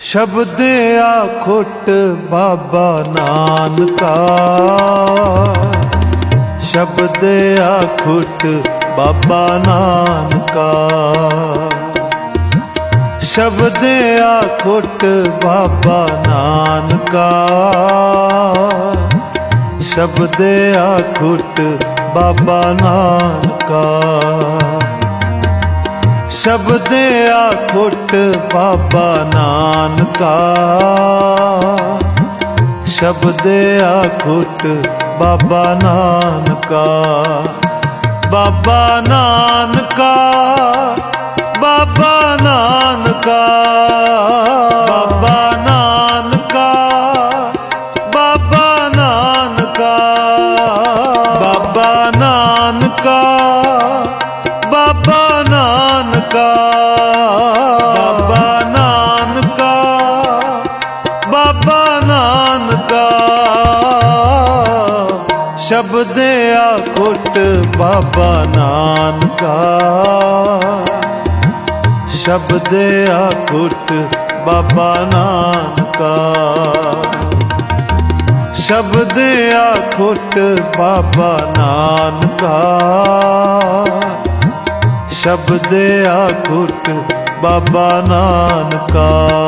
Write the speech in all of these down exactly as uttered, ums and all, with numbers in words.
शब्दिया खुट बाबा नानका, शब्दिया खुट बाबा नानका, शब्दिया खुट बाबा नानका, शब्दिया खुट बाबा नानका, शब्दिया खुट बाबा नानका, शब्दिया खुट बाबा नानका, बाबा नानका, बाबा नानका, बाबा नानका, बाबा नानका, बाबा नानका, बाबा नानका, बाबा नानका, बाबा नानका, शब्दिया खुट बाबा नानका, शब्दिया खुट बाबा नानका, शब्दिया खुट बाबा नानका, शब्दिया खुट बाबा नानका।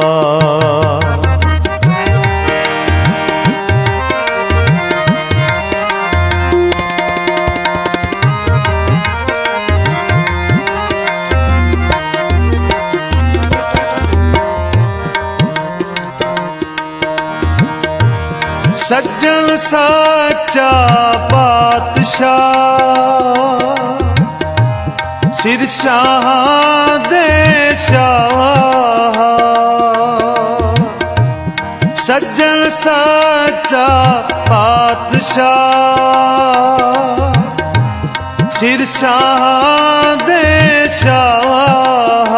सज्जन सच्चा पातशाह, सिर शाह दे शाह, सज्जन सच्चा पातशाह, सिर शाह दे शाह,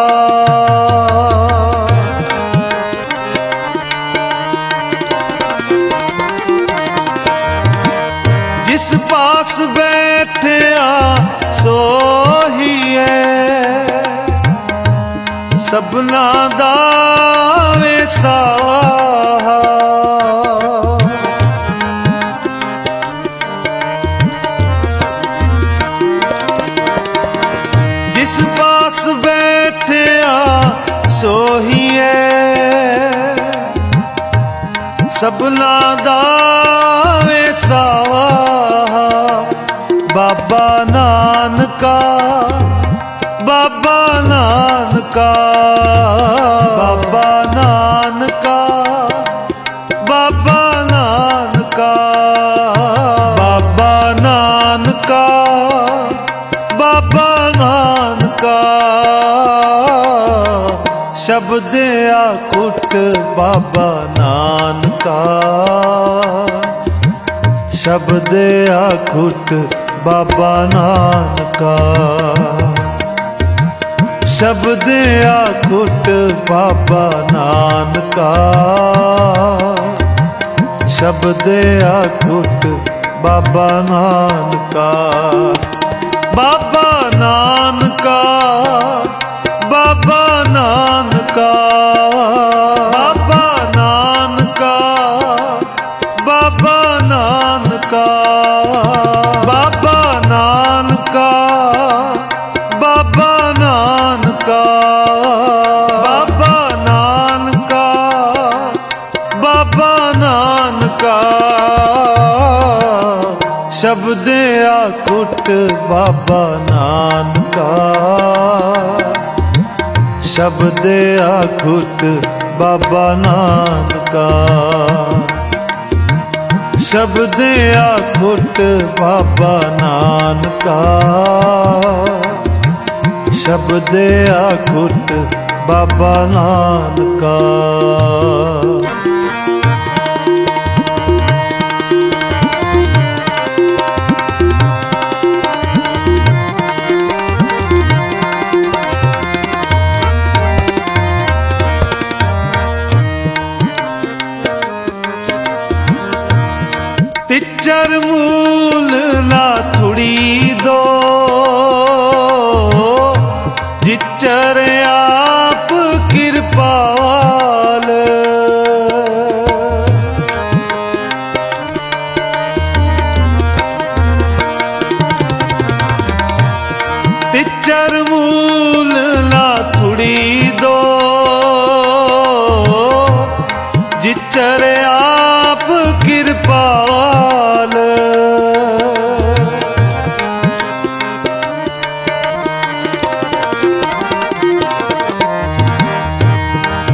जिस पास बैठया सो ही है, सबना दा वेसाहा, जिस पास बैठया सो ही है, सबना दा वेसाहा, बाबा नानका, बाबा नानका, बाबा नानका, बाबा नानका, बाबा नानका, बाबा नानका, शब्दिया खुट बाबा नानका, शब्दिया खुट बाबा नानका, शब्दिया खुट बाबा नानका, शब्दिया खुट बाबा नानका, बाबा नानका, बाबा नानका, बाबा नानका, बाबा नानका, बाबा नानका, बाबा नानका, बाबा नानका, बाबा नानका, शब्दिया खुट बाबा नानका, शब्दिया खुट बाबा नानका, शब्दिया खुट बाबा नानका, शब्दिया खुट बाबा नानका। तिचर मूल ना थुड़ी दो, जिचर आप कृपाल,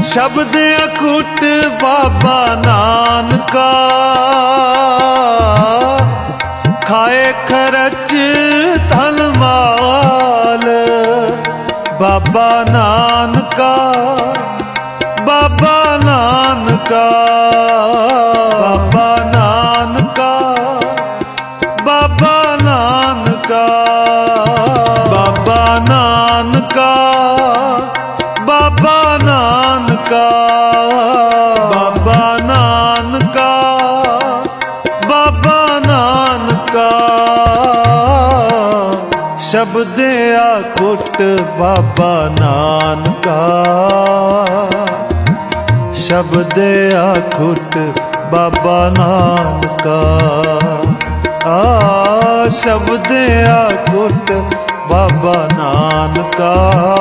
शब्द अकुट बाबा नानका, खाए खरच धन माल बाबा नानका, बाबा नानका, बाबा नानका, बाबा नानका, बाबा नानका, बाबा नानका, बाबा नानका, बाबा नानका। शब्द अकुट बाबा नानका, शब्द अकुट बाबा नानका, आ शब्द अकुट बाबा नानका,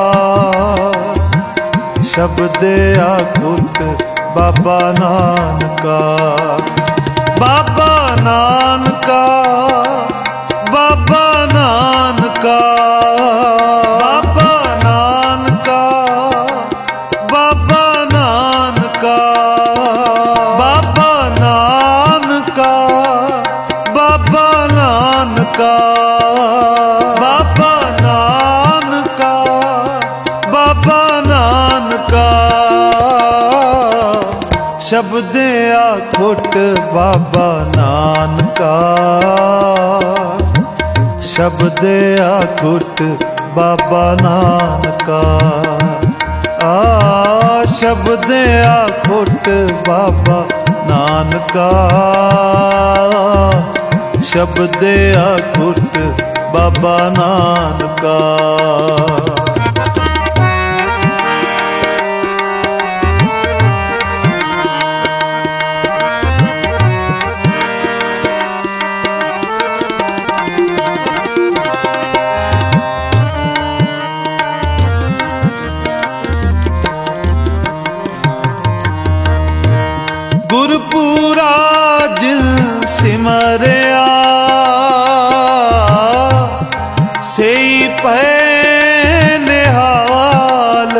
शब्द अकुट बाबा नानका, बाबा नानका, बाबा नानका, बाबा नानका, बाबा नानका, बाबा नानका, बाबा नानका, बाबा नानका, बाबा नानका। शब्द अकुट बाबा नानका, शब्द अकुट बाबा नानका, आ शब्द अकुट बाबा नानका, शब्द अकुट बाबा नानका। गुरपुरा जिन सिमरिया, सेई पै निहाल,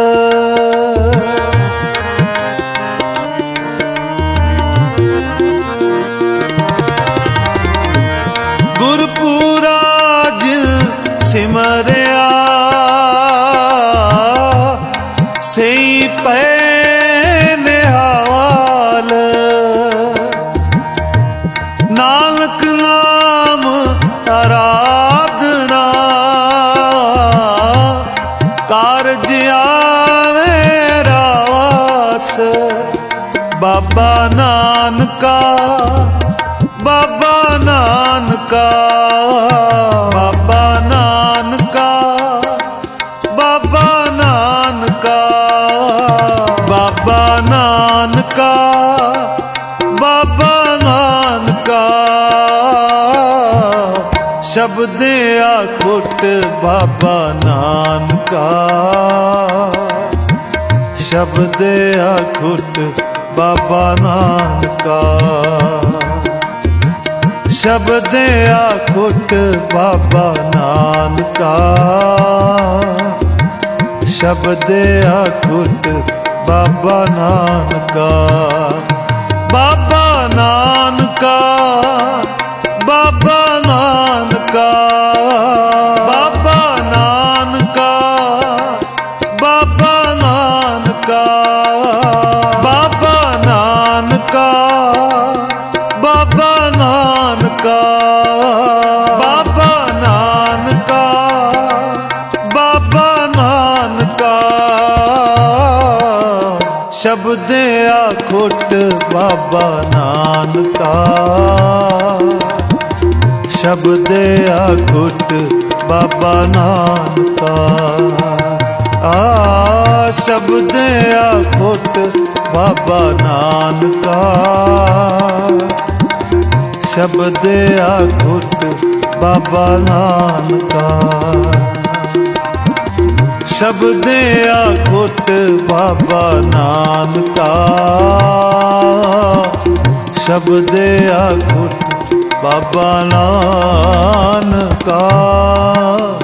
गुरपुरा जिन सिमरिया, सेई पै नानक नाम आराधना, कारज आवे रास बाबा नानका, बाबा नानका, बाबा नानका, बाबा नानका, बाबा नानका, बाबा नानका। शब्द अकुट बाबा नानका, शब्द अकुट बाबा नानका, शब्द अकुट बाबा नानका, शब्द अकुट बाबा नानका, बाबा नानका, बाबा नानका, बाबा नानका, बाबा नानका, बाबा नानका, बाबा नानका, बाबा नानका, बाबा नानका। शब्द अकुट बाबा नानका, शब्द अकुट बाबा नानका, आ शब्द अकुट बाबा नानका, शब्द अकुट बाबा नानका, शब्द अकुट बाबा नानका, शब्द अकुट बाबा नानका।